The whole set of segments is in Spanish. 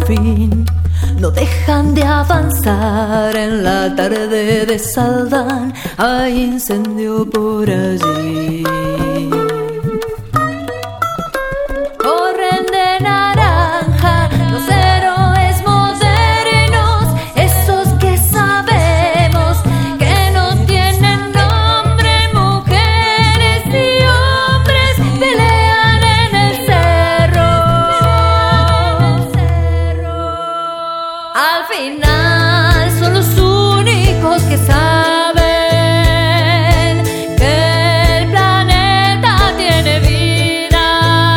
fin no dejan de avanzar. En la tarde de Saldán hay incendio por allí. Corren de naranja los héroes modernos, esos que sabemos que no tienen nombre. Mujeres y hombres pelean en el cerro. Al final son los únicos que saben que el planeta tiene vida,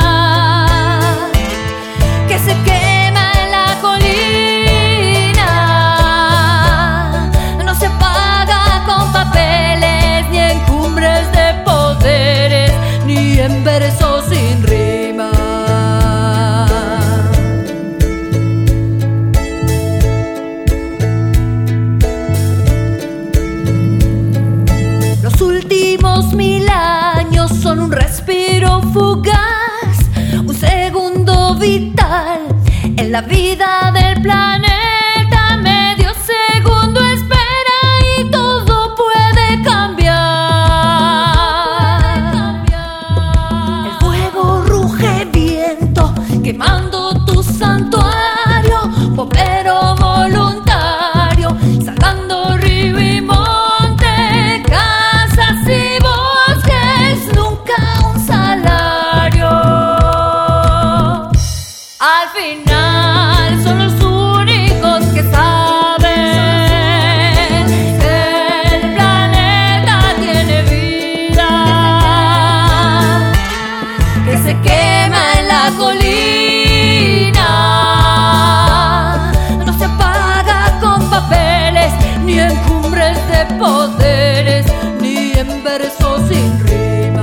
que se quema en la colina, no se apaga con papeles, ni en cumbres de poderes, ni en versos sin rima. Los últimos 1000 años son un respiro fugaz, un segundo vital en la vida del planeta. Medio segundo espera y todo puede cambiar. El fuego ruge viento, quemando tu santuario, bombero voluntario, sacando río y monte, casas y bosques, nunca un salario. Al final son los únicos que saben que el planeta tiene vida, que se quema en la colina, no se apaga con papeles, ni en cumbres de poderes, ni en versos sin rima.